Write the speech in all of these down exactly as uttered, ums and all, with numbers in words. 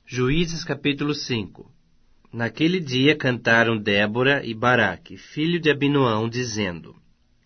Juízes capítulo cinco. Naquele dia cantaram Débora e Baraque, filho de Abinoão, dizendo: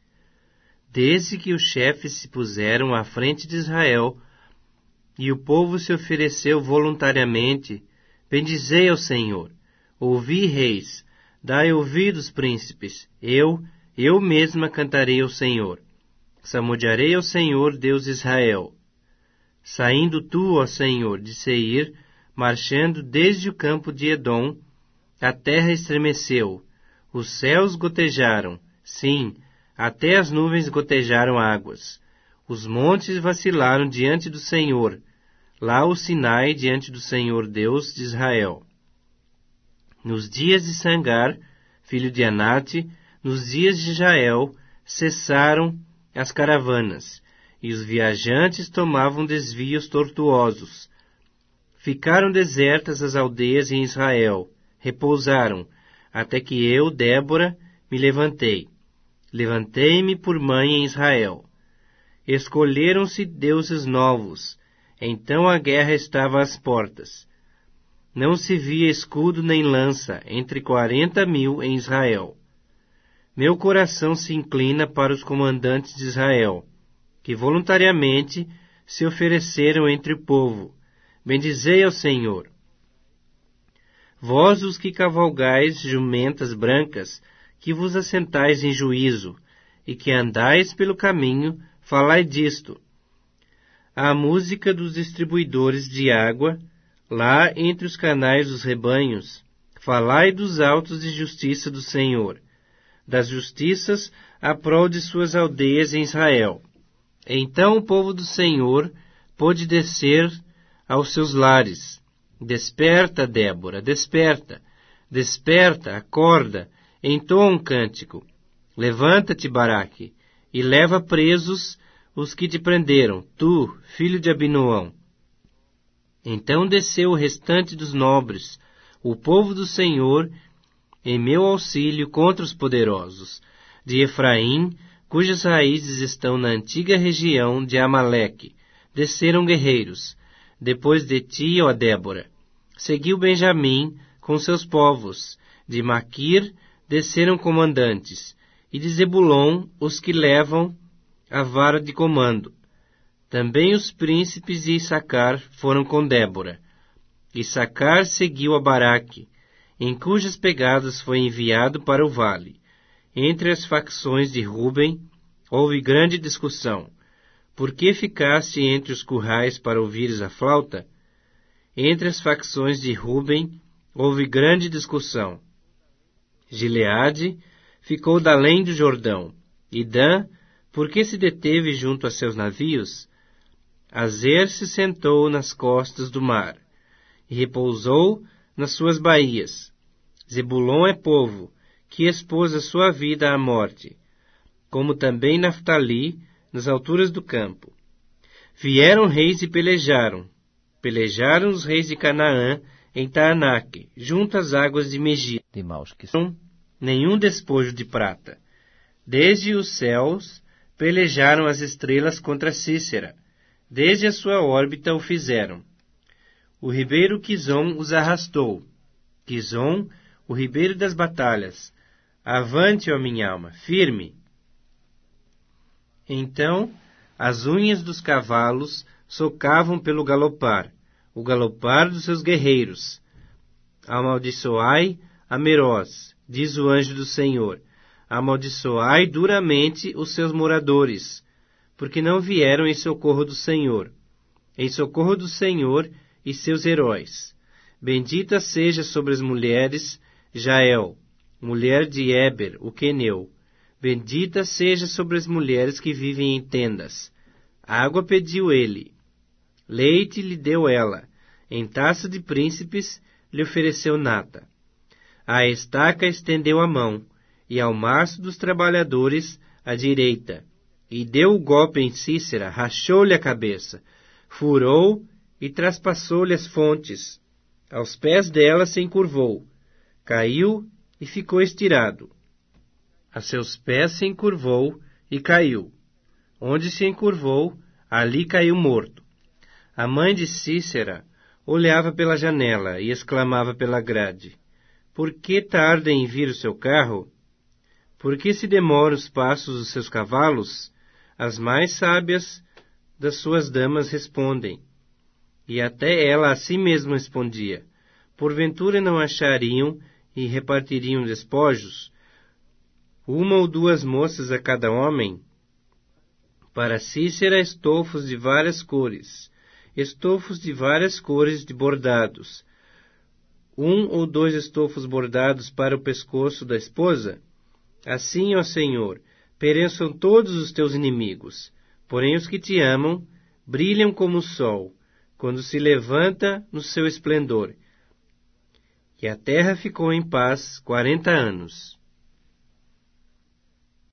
Desde que os chefes se puseram à frente de Israel, e o povo se ofereceu voluntariamente, bendizei ao Senhor. Ouvi, reis, dai ouvidos, príncipes, eu, eu mesma cantarei ao Senhor. Salmodiarei ao Senhor, Deus de Israel. Saindo tu, ó Senhor, de Seir, marchando desde o campo de Edom, a terra estremeceu, os céus gotejaram, sim, até as nuvens gotejaram águas. Os montes vacilaram diante do Senhor, lá o Sinai diante do Senhor Deus de Israel. Nos dias de Sangar, filho de Anate, nos dias de Jael, cessaram as caravanas, e os viajantes tomavam desvios tortuosos. Ficaram desertas as aldeias em Israel, repousaram, até que eu, Débora, me levantei. Levantei-me por mãe em Israel. Escolheram-se deuses novos, então a guerra estava às portas. Não se via escudo nem lança entre quarenta mil em Israel. Meu coração se inclina para os comandantes de Israel, que voluntariamente se ofereceram entre o povo. Bendizei ao Senhor. Vós os que cavalgais jumentas brancas, que vos assentais em juízo, e que andais pelo caminho, falai disto. A música dos distribuidores de água, lá entre os canais dos rebanhos, falai dos autos de justiça do Senhor, das justiças à prol de suas aldeias em Israel. Então o povo do Senhor pôde descer aos seus lares. Desperta, Débora, desperta, desperta, acorda, entoa um cântico. Levanta-te, Baraque, e leva presos os que te prenderam, tu, filho de Abinoão. Então desceu o restante dos nobres, o povo do Senhor, em meu auxílio contra os poderosos, de Efraim, cujas raízes estão na antiga região de Amaleque. Desceram guerreiros. Depois de ti, ó Débora, seguiu Benjamim com seus povos. De Maquir desceram comandantes, e de Zebulon os que levam a vara de comando. Também os príncipes de Issacar foram com Débora. Issacar seguiu a Baraque, em cujas pegadas foi enviado para o vale. Entre as facções de Ruben houve grande discussão. Por que ficaste entre os currais para ouvires a flauta? Entre as facções de Ruben houve grande discussão. Gileade ficou da além do Jordão. E Dan, por que se deteve junto a seus navios? Azer se sentou nas costas do mar, e repousou nas suas baías. Zebulon é povo, que expôs a sua vida à morte, como também Naftali, nas alturas do campo. Vieram reis e pelejaram. Pelejaram os reis de Canaã em Taanaque, junto às águas de Megido. De maus que Não, nenhum despojo de prata. Desde os céus pelejaram as estrelas contra Cícera. Desde a sua órbita o fizeram. O ribeiro Quizon os arrastou. Quizon, o ribeiro das batalhas. Avante, ó minha alma, firme. Então, as unhas dos cavalos socavam pelo galopar, o galopar dos seus guerreiros. Amaldiçoai a Meroz, diz o anjo do Senhor. Amaldiçoai duramente os seus moradores, porque não vieram em socorro do Senhor, em socorro do Senhor e seus heróis. Bendita seja sobre as mulheres Jael, mulher de Éber, o queneu. Bendita seja sobre as mulheres que vivem em tendas. Água pediu ele, leite lhe deu ela, em taça de príncipes lhe ofereceu nata. À estaca estendeu a mão, e ao maço dos trabalhadores a direita, e deu o golpe em Cícera, rachou-lhe a cabeça, furou e traspassou-lhe as fontes. Aos pés dela se encurvou, caiu e ficou estirado. A seus pés se encurvou e caiu. Onde se encurvou, ali caiu morto. A mãe de Cícera olhava pela janela e exclamava pela grade: Por que tarda em vir o seu carro? Por que se demoram os passos dos seus cavalos? As mais sábias das suas damas respondem. E até ela a si mesma respondia: Porventura não achariam e repartiriam despojos, uma ou duas moças a cada homem? Para si será estofos de várias cores, estofos de várias cores de bordados, um ou dois estofos bordados para o pescoço da esposa? Assim, ó Senhor, pereçam todos os teus inimigos, porém os que te amam brilham como o sol, quando se levanta no seu esplendor. E a terra ficou em paz quarenta anos.